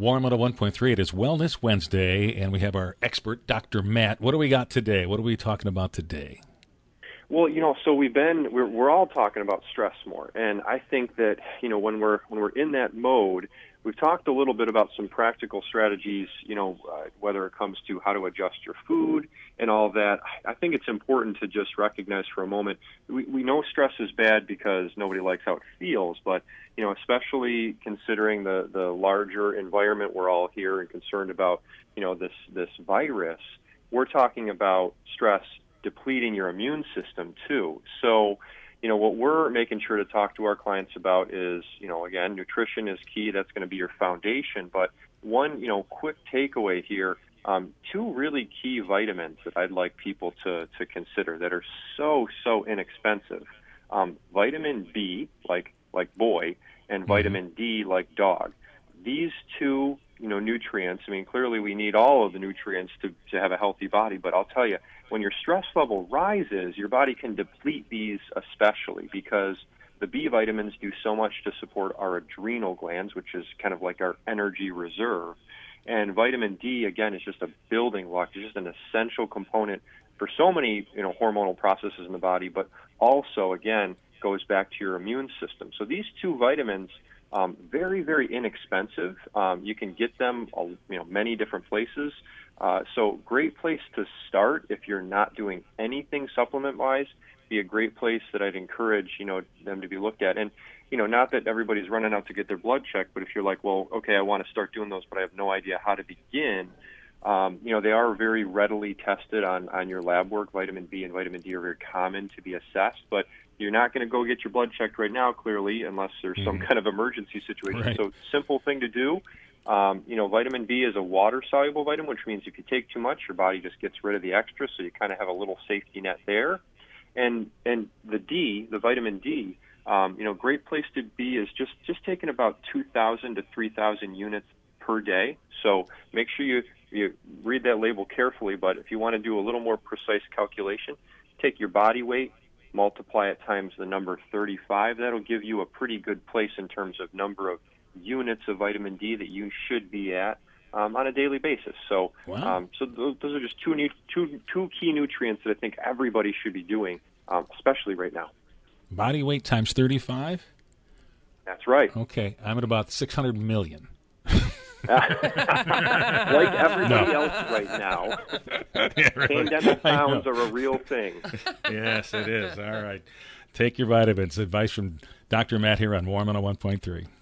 Warm on a 1.3. It is Wellness Wednesday, and we have our expert, Dr. Matt. What do we got today? What are we talking about today? Well, so we're all talking about stress more, and I think that when we're in that mode, we've talked a little bit about some practical strategies. Whether it comes to how to adjust your food and all that. I think it's important to just recognize for a moment we know stress is bad because nobody likes how it feels, but especially considering the larger environment we're all here and concerned about this virus, we're talking about stress depleting your immune system too. So, what we're making sure to talk to our clients about is, again, nutrition is key. That's going to be your foundation. But one, quick takeaway here, two really key vitamins that I'd like people to consider that are so inexpensive. Vitamin B, like boy, and vitamin D, like dog. These two nutrients, clearly we need all of the nutrients to have a healthy body, but I'll tell you, when your stress level rises, your body can deplete these especially because the B vitamins do so much to support our adrenal glands, which is kind of like our energy reserve. And vitamin D, again, is just a building block. It's just an essential component for so many hormonal processes in the body, but also, again, goes back to your immune system. So these two vitamins, very, very inexpensive. You can get them, many different places. So great place to start if you're not doing anything supplement-wise. Be a great place that I'd encourage, them to be looked at. And, not that everybody's running out to get their blood checked, but if you're like, well, okay, I want to start doing those, but I have no idea how to begin. They are very readily tested on your lab work. Vitamin B and vitamin D are very common to be assessed, but you're not going to go get your blood checked right now, clearly, unless there's some kind of emergency situation. Right. So simple thing to do. Vitamin B is a water-soluble vitamin, which means if you take too much, your body just gets rid of the extra, so you kind of have a little safety net there. And the D, the vitamin D, great place to be is just taking about 2,000 to 3,000 units per day. So make sure you read that label carefully, but if you want to do a little more precise calculation, take your body weight, multiply it times the number 35. That'll give you a pretty good place in terms of number of units of vitamin D that you should be at on a daily basis. So, wow. So those are just two key nutrients that I think everybody should be doing, especially right now. Body weight times 35? That's right. Okay, I'm at about 600 million. Like everybody else right now, Yeah, right. pandemic pounds are a real thing. Yes, it is. All right. Take your vitamins. Advice from Dr. Matt here on Warm on a 1.3.